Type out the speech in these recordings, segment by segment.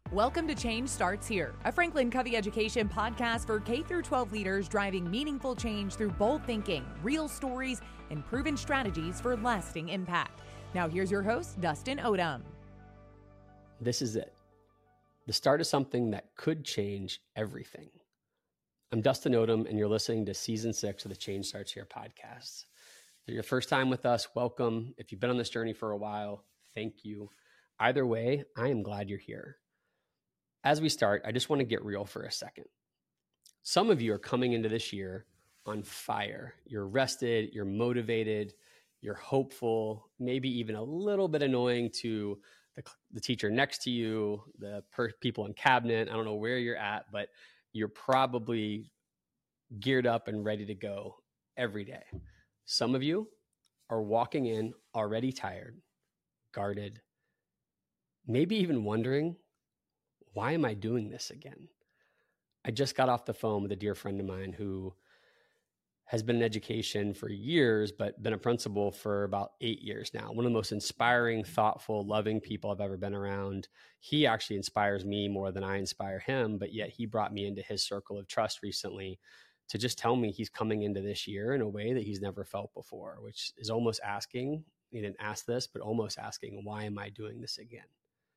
Welcome to Change Starts Here, a Franklin Covey education podcast for K-12 leaders driving meaningful change through bold thinking, real stories, and proven strategies for lasting impact. Now here's your host, Dustin Odom. This is it. The start of something that could change everything. I'm Dustin Odom, and you're listening to Season 6 of the Change Starts Here podcast. If you're your first time with us, welcome. If you've been on this journey for a while, thank you. Either way, I am glad you're here. As we start, I just want to get real for a second. Some of you are coming into this year on fire. You're rested, you're motivated, you're hopeful, maybe even a little bit annoying to the teacher next to you, the people in cabinet. I don't know where you're at, but you're probably geared up and ready to go every day. Some of you are walking in already tired, guarded, maybe even wondering, why am I doing this again? I just got off the phone with a dear friend of mine who has been in education for years, but been a principal for about 8 years now. One of the most inspiring, thoughtful, loving people I've ever been around. He actually inspires me more than I inspire him, but yet he brought me into his circle of trust recently to just tell me he's coming into this year in a way that he's never felt before, which is almost asking, he didn't ask this, but almost asking, why am I doing this again?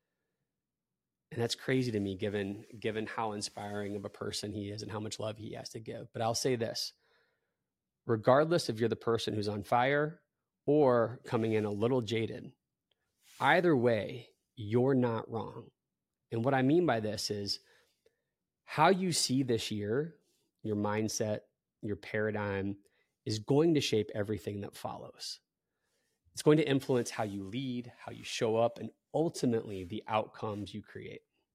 And that's crazy to me, given how inspiring of a person he is and how much love he has to give. But I'll say this, regardless if you're the person who's on fire or coming in a little jaded, either way, you're not wrong. And what I mean by this is how you see this year, your mindset, your paradigm is going to shape everything that follows. It's going to influence how you lead, how you show up, and ultimately the outcomes you create.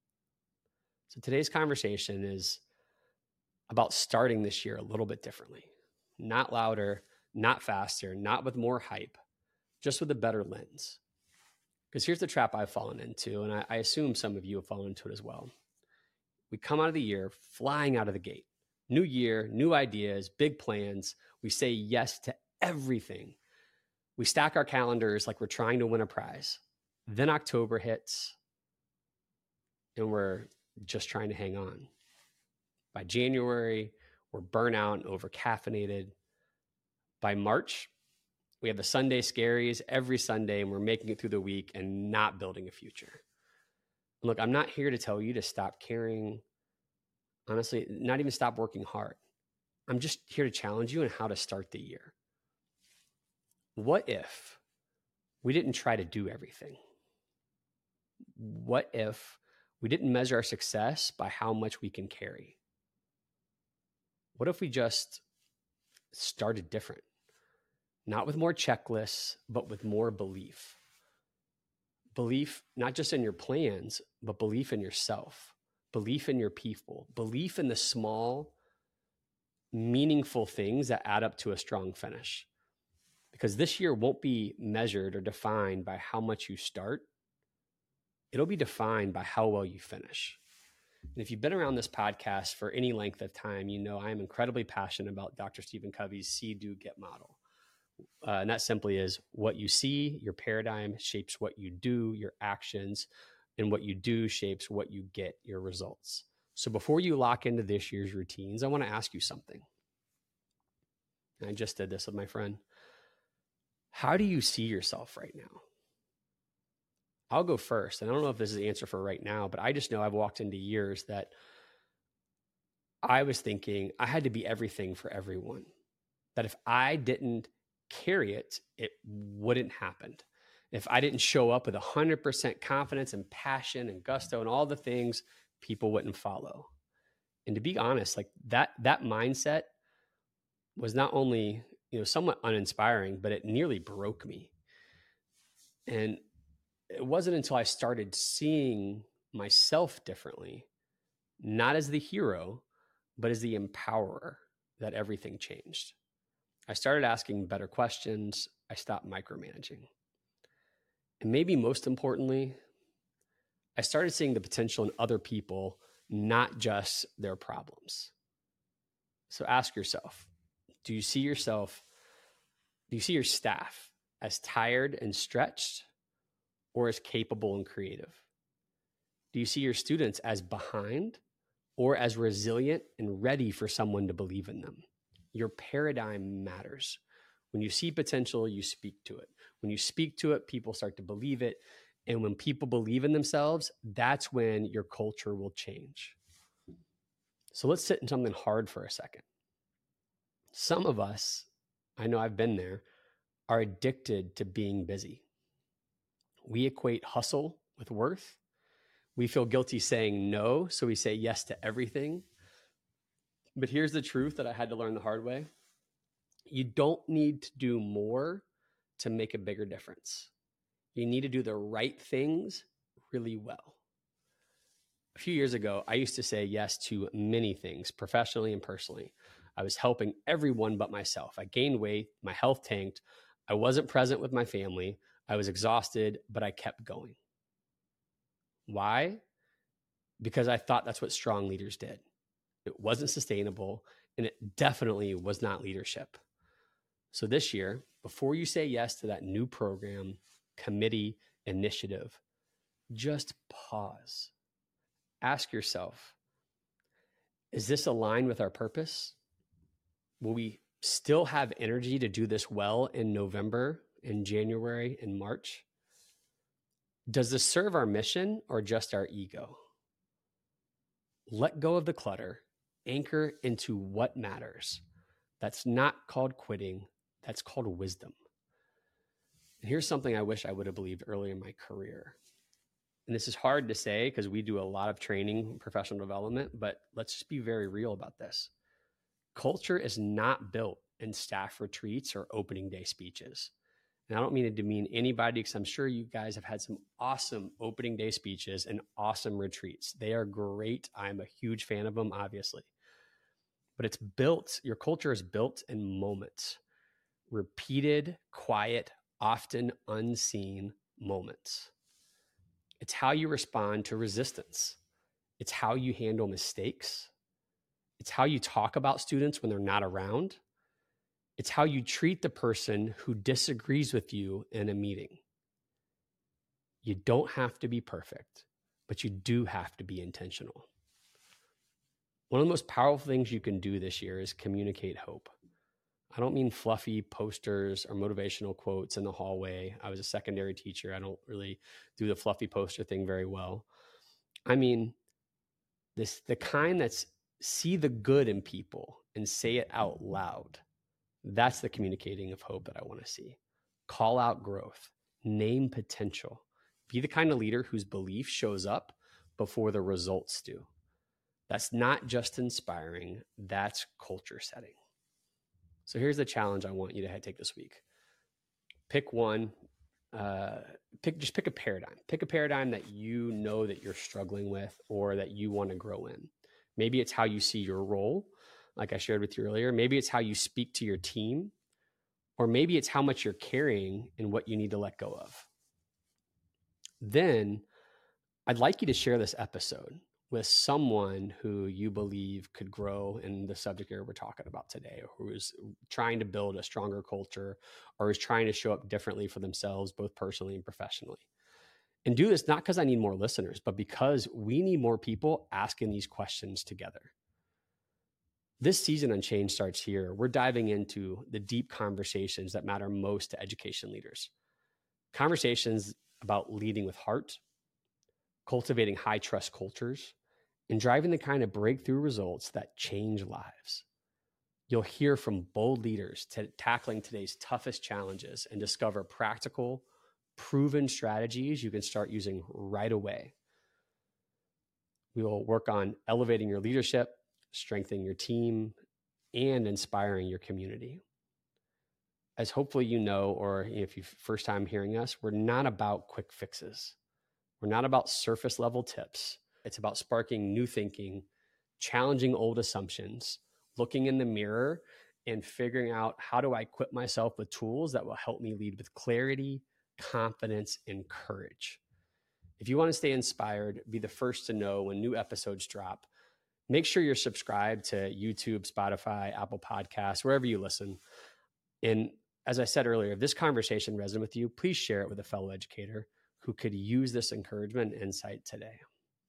So today's conversation is about starting this year a little bit differently. Not louder, not faster, not with more hype, just with a better lens. Because here's the trap I've fallen into, and I assume some of you have fallen into it as well. We come out of the year flying out of the gate. New year, new ideas, big plans. We say yes to everything. We stack our calendars like we're trying to win a prize. Then October hits, and we're just trying to hang on. By January, we're burnout and over-caffeinated. By March, we have the Sunday scaries every Sunday, and we're making it through the week and not building a future. And look, I'm not here to tell you to stop caring. Honestly, not even stop working hard. I'm just here to challenge you on how to start the year. What if we didn't try to do everything? What if we didn't measure our success by how much we can carry? What if we just started different? Not with more checklists, but with more belief. Belief, not just in your plans, but belief in yourself, belief in your people, belief in the small, meaningful things that add up to a strong finish. Because this year won't be measured or defined by how much you start. It'll be defined by how well you finish. And if you've been around this podcast for any length of time, you know I am incredibly passionate about Dr. Stephen Covey's See, Do, Get model. And that simply is what you see, your paradigm shapes what you do, your actions, and what you do shapes what you get, your results. So before you lock into this year's routines, I want to ask you something. And I just did this with my friend. How do you see yourself right now? I'll go first. And I don't know if this is the answer for right now, but I just know I've walked into years that I was thinking I had to be everything for everyone. That if I didn't carry it, it wouldn't happen. If I didn't show up with 100% confidence and passion and gusto and all the things, people wouldn't follow. And to be honest, like that mindset was not only, somewhat uninspiring, but it nearly broke me. And it wasn't until I started seeing myself differently, not as the hero, but as the empowerer, that everything changed. I started asking better questions. I stopped micromanaging. And maybe most importantly, I started seeing the potential in other people, not just their problems. So ask yourself, do you see your staff as tired and stretched or as capable and creative? Do you see your students as behind or as resilient and ready for someone to believe in them? Your paradigm matters. When you see potential, you speak to it. When you speak to it, people start to believe it. And when people believe in themselves, that's when your culture will change. So let's sit in something hard for a second. Some of us, I know I've been there, are addicted to being busy. We equate hustle with worth. We feel guilty saying no, so we say yes to everything. But here's the truth that I had to learn the hard way. You don't need to do more to make a bigger difference. You need to do the right things really well. A few years ago, I used to say yes to many things, professionally and personally. I was helping everyone but myself. I gained weight, my health tanked, I wasn't present with my family, I was exhausted, but I kept going. Why? Because I thought that's what strong leaders did. It wasn't sustainable, and it definitely was not leadership. So this year, before you say yes to that new program, committee, initiative, just pause. Ask yourself, is this aligned with our purpose? Will we still have energy to do this well in November, in January, in March? Does this serve our mission or just our ego? Let go of the clutter, anchor into what matters. That's not called quitting, that's called wisdom. And here's something I wish I would have believed earlier in my career. And this is hard to say because we do a lot of training, professional development, but let's just be very real about this. Culture is not built in staff retreats or opening day speeches. And I don't mean to demean anybody because I'm sure you guys have had some awesome opening day speeches and awesome retreats. They are great. I'm a huge fan of them, obviously. But it's built, your culture is built in moments, repeated, quiet, often unseen moments. It's how you respond to resistance. It's how you handle mistakes. It's how you talk about students when they're not around. It's how you treat the person who disagrees with you in a meeting. You don't have to be perfect, but you do have to be intentional. One of the most powerful things you can do this year is communicate hope. I don't mean fluffy posters or motivational quotes in the hallway. I was a secondary teacher. I don't really do the fluffy poster thing very well. I mean, the kind that's see the good in people and say it out loud. That's the communicating of hope that I want to see. Call out growth, name potential, be the kind of leader whose belief shows up before the results do. That's not just inspiring, that's culture setting. So here's the challenge I want you to take this week. Pick one, pick a paradigm. Pick a paradigm that you know that you're struggling with or that you want to grow in. Maybe it's how you see your role, like I shared with you earlier. Maybe it's how you speak to your team, or maybe it's how much you're carrying and what you need to let go of. Then I'd like you to share this episode with someone who you believe could grow in the subject area we're talking about today, or who is trying to build a stronger culture or is trying to show up differently for themselves, both personally and professionally. And do this not because I need more listeners, but because we need more people asking these questions together. This season on Change Starts Here, we're diving into the deep conversations that matter most to education leaders. Conversations about leading with heart, cultivating high trust cultures, and driving the kind of breakthrough results that change lives. You'll hear from bold leaders tackling today's toughest challenges and discover practical, proven strategies you can start using right away. We will work on elevating your leadership, strengthening your team, and inspiring your community. As hopefully you know, or if you're first time hearing us, we're not about quick fixes. We're not about surface level tips. It's about sparking new thinking, challenging old assumptions, looking in the mirror and figuring out how do I equip myself with tools that will help me lead with clarity, confidence, and courage. If you want to stay inspired, be the first to know when new episodes drop. Make sure you're subscribed to YouTube, Spotify, Apple Podcasts, wherever you listen. And as I said earlier, if this conversation resonated with you, please share it with a fellow educator who could use this encouragement and insight today.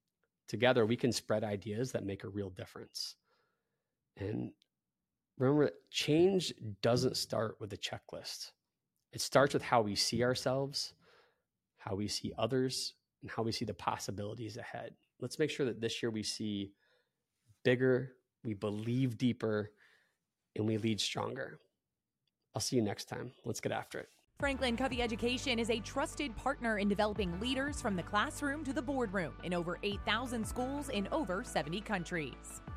Together, we can spread ideas that make a real difference. And remember, change doesn't start with a checklist. It starts with how we see ourselves, how we see others, and how we see the possibilities ahead. Let's make sure that this year we see bigger, we believe deeper, and we lead stronger. I'll see you next time. Let's get after it. Franklin Covey Education is a trusted partner in developing leaders from the classroom to the boardroom in over 8,000 schools in over 70 countries.